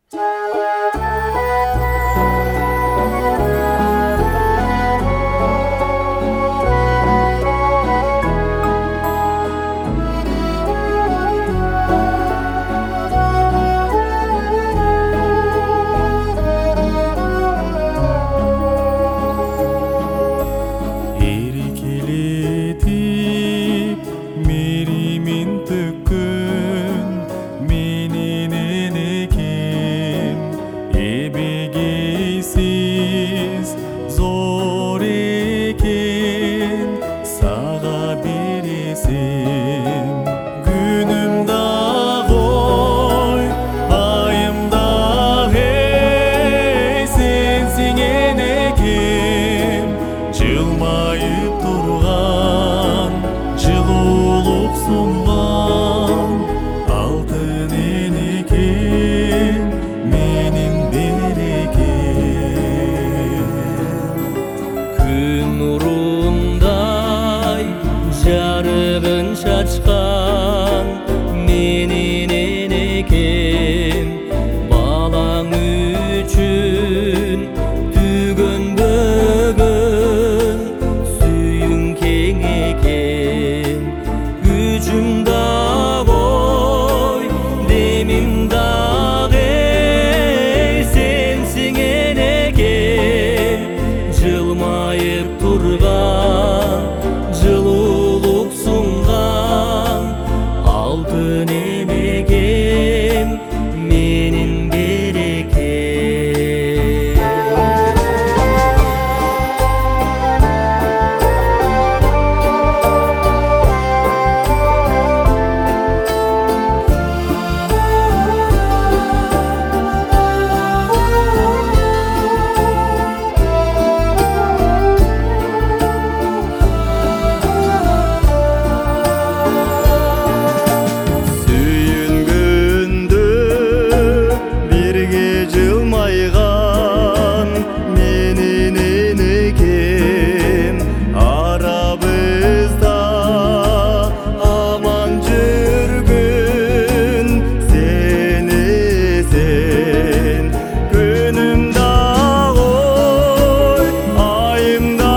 Erkeletip merimin tökkün menен enekем, эбегейсиз зор экен сага бересем. Күнүм да кой, айым да эй, сенсиң энекем, жылмайып турган, жылуулук сунган алтын энекем, менин берекем. Күн нурундай жарыгын чачкан менин энекем, балаң үчүн түгөн бөгөн сүйүң кең экен. Күчүм да кой, демим да эй, сенсиң энекем, жылмайып турган, жылуулук сунган алтын энекем, менин берекем. Сүйүнгөндө бирге жылмайган менин энекем, арабызда аман жүргүн сен эсен. Күнүм да кой, айым да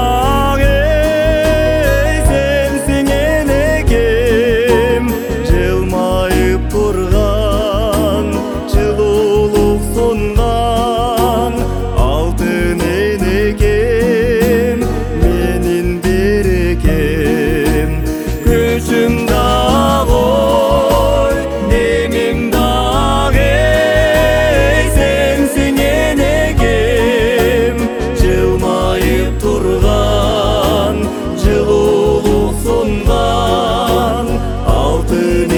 эй, сенсиң энекем, жылмайып турган, жылуулук сунган алтын энекем, менин берекем. Күчүм да кой, демим да эй, сенсиң энекем, жылмайып турган, жылуулук сунган алтын